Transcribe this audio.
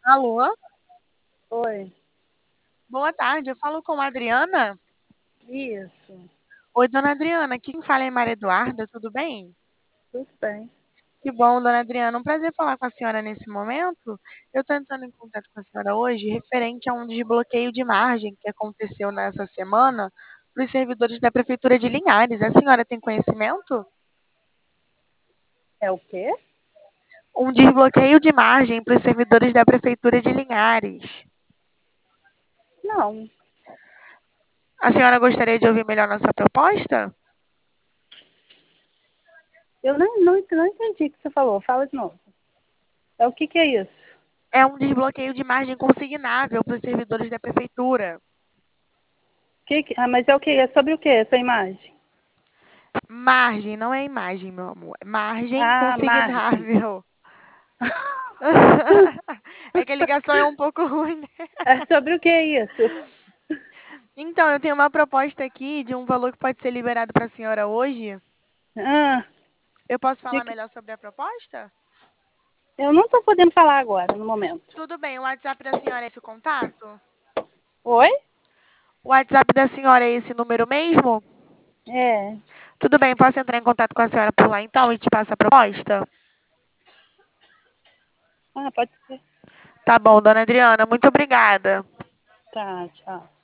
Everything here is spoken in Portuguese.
Alô, Oi, boa tarde. Eu falo com a Adriana. isso, Oi, dona Adriana. Aqui quem fala é Maria Eduarda, tudo bem? tudo bem. Que bom, dona Adriana. Um prazer falar com a senhora nesse momento. Eu estou entrando em contato com a senhora hoje referente a um desbloqueio de margem que aconteceu nessa semana para os servidores da Prefeitura de Linhares. A senhora tem conhecimento? É o quê? Um desbloqueio de margem para os servidores da Prefeitura de Linhares. Não, A senhora gostaria de ouvir melhor nossa proposta? eu não entendi o que você falou. Fala de novo. É o que é isso? É um desbloqueio de margem consignável para os servidores da Prefeitura. Mas é o que? É sobre o que essa imagem? Margem, não é imagem, meu amor. É margem Ah, margem. consignável. É que a ligação é um pouco ruim, né? É sobre o que é isso? Então, eu tenho uma proposta aqui de um valor que pode ser liberado para a senhora hoje. Ah, Eu posso que falar que- melhor sobre a proposta? eu não estou podendo falar agora, no momento. Tudo bem, o WhatsApp da senhora é esse contato? Oi? O WhatsApp da senhora é esse número mesmo? É. Tudo bem, posso entrar em contato com a senhora por lá então e te passar a proposta? Ah, pode ser. Tá bom, dona Adriana, muito obrigada. Tá, tchau.